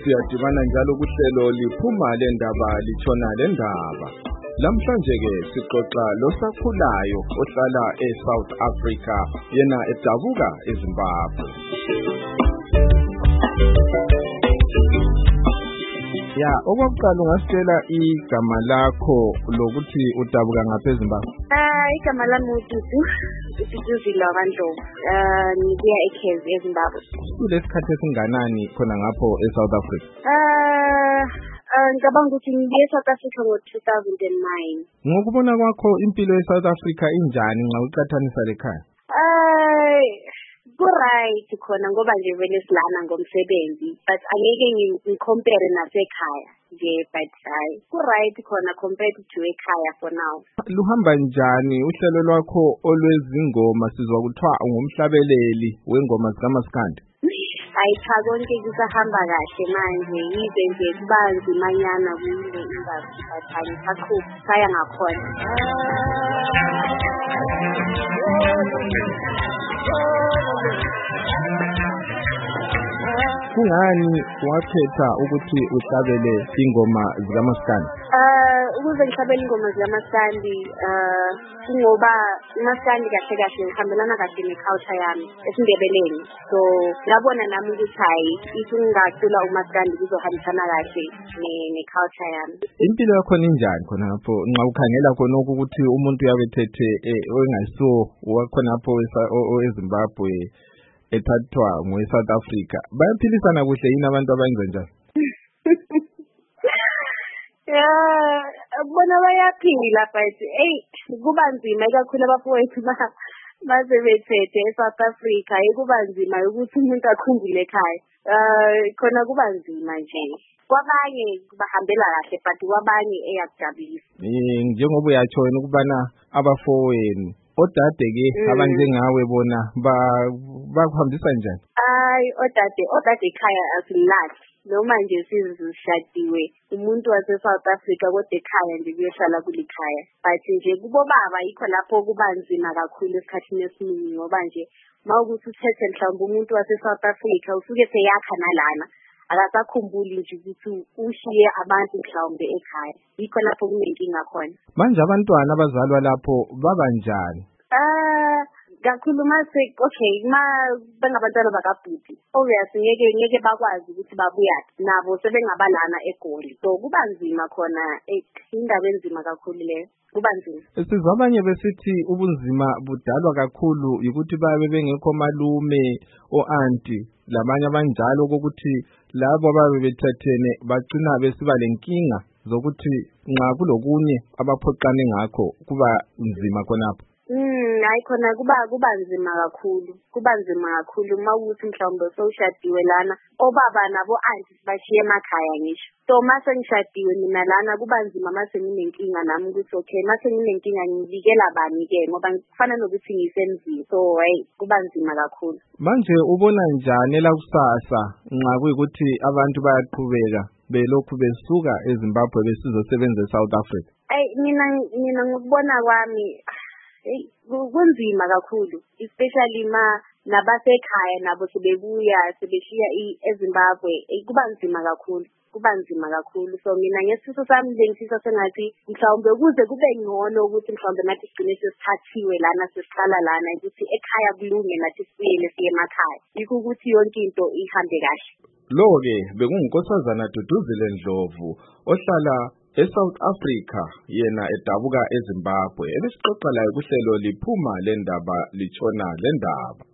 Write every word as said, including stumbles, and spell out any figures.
siyadibana njalo kuhlelo liphuma lendaba litshona lendaba. Lamhlanje ke sixoxa losakhulayo ohlala eSouth Africa yena edabuka eZimbabwe. Ya, okokuqala ungasitshela igama lakho lokuthi udabuka ngapha eZimbabwe? Ah, igama lami uTutu, uTutu Zilawandlovu. Ah, ngibuya eKezi eZimbabwe. Kulesikhathi esinganani khona ngapho eSouth Africa? Ah, Uh, ngicabanga ukuthi ngiye eSouth Africa ngo-two thousand nine. Ngokubona kwakho impilo eSouth Africa injani nxa uqhathanisa lekhaya? Uh, ku-right khona ngoba nje vele silana ngomsebenzi, but angeke ngi-compare nasekhaya nje, but hayi ku-right khona compared to ekhaya for now. Luhamba njani uhlelo lwakho olwezingoma? Sizwa kuthiwa ungumhlabeleli wengoma zikaMaskandi. Hayi cha, konke kusahamba kahle manje, yize nje kuba nzimanyana kule indaba, but hayi ngisaqhuba saya ngakhona. Kungani wakhetha ukuthi uhlabele ingoma zikaMaskandi? Uh, ukuze ngihlabele ingoma zikaMaskandi, uh, kungoba uMaskandi kahle kahle ngihambelana kahle ne-culture yami esiNdebeleni. So ngabona nami ukuthi hayi if ngingacula uMaskandi kuzohambisana kahle ne-culture yami. Impilo yakho ninjani khona lapho nxa ukhangela khona ukuthi umuntu uyabethethe ongayisiwo wakhonapho eZimbabwe ethathwa ngowe-South Africa? Bayaphilisana kuhle yini abantu abenza njalo? Yeah, bona bayaphila but hey kuba nzima kakhulu abafowethu baze bethethe eSouth Africa, kuba nzima ukuthi umuntu akhumbule ekhaya. Uh, khona kuba nzima nje. Kwabanye bahambela kahle but kwabanye eyakujabulisa. Eh, njengoba uyatsho wena ukubana abafowenu odade ke abanjengawe bona bakuhambisa njani? Hayi odade odade ekhaya asilazi noma nje sizishadiwe umuntu wase-South Africa kodwa ekhaya nje kuyohlala kulikhaya, but nje kubo baba yikho lapho kuba nzima kakhulu esikhathini esiningi ngoba nje mawukuthi uthethe mhlawumbe umuntu wase-South Africa usuke seyakha nalana akasakhumbuli nje ukuthi ushiye abantu mhlawumbe ekhaya, yikho lapho kunenkinga khona. Manje abantwana abazalwa lapho babanjani? Ah, kakhulu mase okay ma bengabantwana bakabhuti obviously ngeke ngeke bakwazi ukuthi babuya nabo sebengabalana eGoli, so kuba nzima khona, indaba enzima kakhulu leyo, kuba nzima. Sizwa abanye besithi ubunzima budalwa kakhulu ukuthi babe bengekho malume o-anti labanye abanjalo kokuthi labo ababe bethathene bagcina besiba lenkinga zokuthi nxa kulokunye abaphoqane ngakho kuba nzima khonapho. Mm, hayi khona kuba kuba nzima kakhulu, kuba nzima kakhulu mawukuthi mhlawumbe sowushadiwe lana obaba nabo anti bashiye emakhaya ngisho. So mase ngishadiwe mina lana kuba nzima mase nginenkinga nami ukuthi okay mase nginenkinga ngibikela bani ke ngoba kufana nokuthi ngisenzile, so hey kuba nzima kakhulu. Manje ubona njani la kusasa nxa kuyikuthi abantu bayaqhubeka belokhu besuka eZimbabwe besizosebenza eSouth Africa? Hey mina mina ngikubona kwami hey kunzima kakhulu, especially ma nabasekhaya nabo sebebuya sebeshiya eZimbabwe, kuba nzima kakhulu, kuba nzima kakhulu. So mina ngesifiso sami lengisisa sengathi mhlawumbe ukuze kube ngcono ukuthi mhlawumbe nathi sigcine sesithathiwe lana sesihlala lana ukuthi ekhaya kulunge nathi sibuyele siye emakhaya, yikho ukuthi yonke into ihambe kahle. Lo-ke bekungunkosazana Dudu Zilawandlovu ohlala eSouth Africa yena edabuka eZimbabwe. Ebesixoxa laye kuhlelo liphuma lendaba litshona lendaba.